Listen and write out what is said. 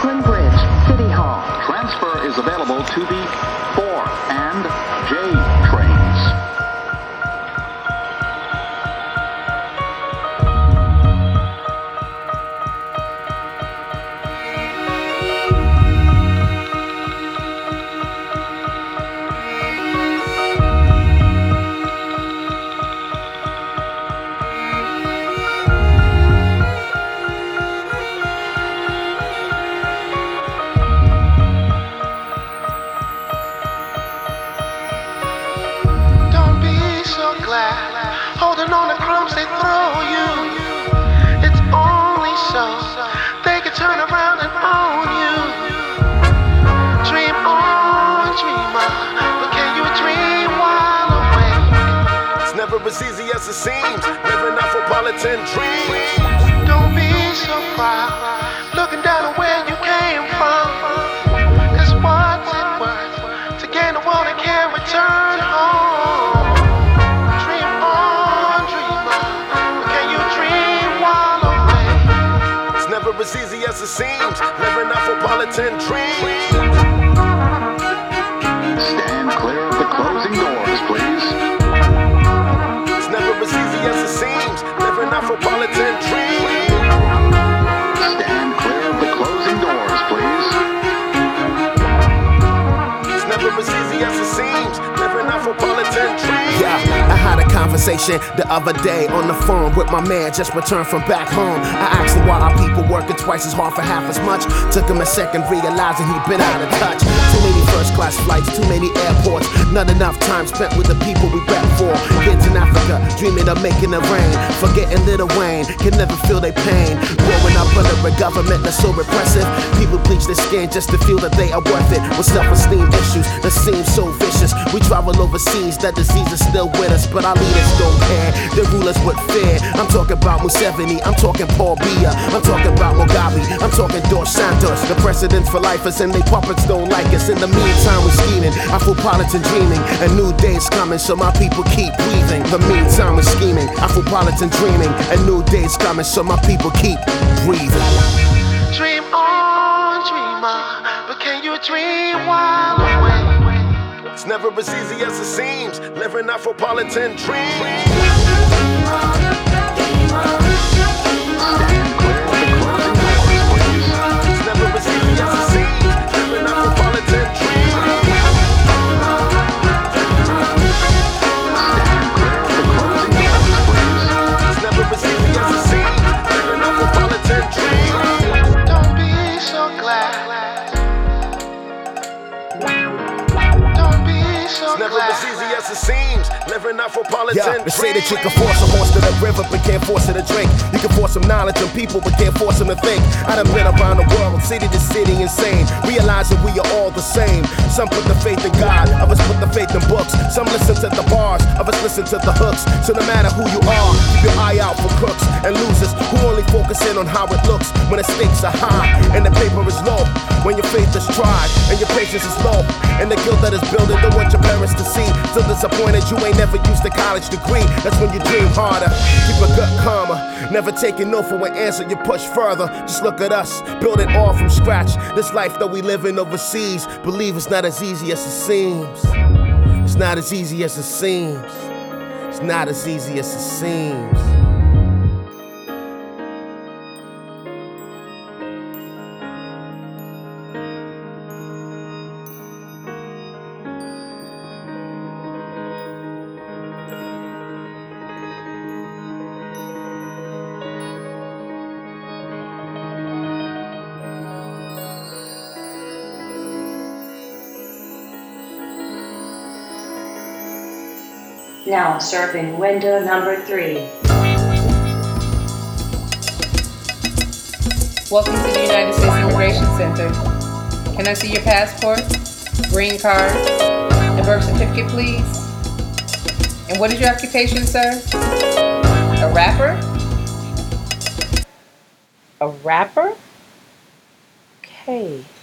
Brooklyn Bridge, City Hall. Transfer is available to the 4 and J trains. Holding on the crumbs they throw you. It's only so they can turn around and own you. Dream on, dreamer, but can you dream while awake? It's never as easy as it seems, living Afropolitan dreams. Don't be so proud, looking down at where you came from. Cause what's it worth to gain the world and can't return home? Never as easy as it seems, living Afropolitan dreams. Stand clear of the closing doors, please. It's never as easy as it seems, living Afropolitan dreams. Stand clear of the closing doors, please. It's never as easy as it seems, living Afropolitan dreams. Yeah, I had a conversation the other day on the phone with my man just returned from back home. I asked him why our people working twice as hard for half as much. Took him a second realizing he'd been out of touch. Too many first class flights, too many airports, not enough time spent with the people we rap for. Kids in Africa dreaming of making it rain, forgetting Lil Wayne can never feel their pain. Growing up under a government that's so repressive, people bleach their skin just to feel that they are worth it. With self-esteem issues that seem so vicious, we travel overseas, that disease is still with us, but our leaders don't care. They rule us with fear. I'm talking about Museveni, I'm talking Paul Biya, I'm talking about Mugabe, I'm talking Dos Santos. The presidents for lifers and they puppets don't like us. In the meantime we're scheming, Afropolitan dreaming, a new day's coming, so my people keep breathing. The meantime we're scheming, Afropolitan dreaming, a new day's coming, so my people keep breathing. Dream on, dreamer, but can you dream while awake? It's never as easy as it seems, living Afropolitan dreams. Stand clear of the closing doors, please. It's never as easy as it seems, living Afropolitan dreams. Stand clear of the closing doors, please. It's never as easy as it seems, living Afropolitan dreams. Don't be so glad. It's never as easy as it seems, living Afropolitan Yeah, they say that you can force a horse to the river, but can't force it to drink. You can force some knowledge on people, but can't force them to think. I done been around the world, city to city, insane, realizing we are all the same. Some put the faith in God, others put the faith in books. Some listen to the bars, others listen to the hooks. So no matter who you are, keep your eye out for crooks and losers who only focus in on how it looks when the stakes are high and the paper is low. When your faith is tried and your patience is low, and the guilt that is building don't want your parents to see. Still disappointed you ain't never used a college degree. That's when you dream harder, keep a gut calmer, never taking no for an answer. You push further. Just look at us, build it all from scratch. This life that we live in overseas, believe it's not as easy as it seems. It's not as easy as it seems. It's not as easy as it seems. Now serving window number 3. Welcome to the United States Immigration Center. Can I see your passport, green card, and birth certificate, please? And what is your occupation, sir? A rapper? A rapper? Okay.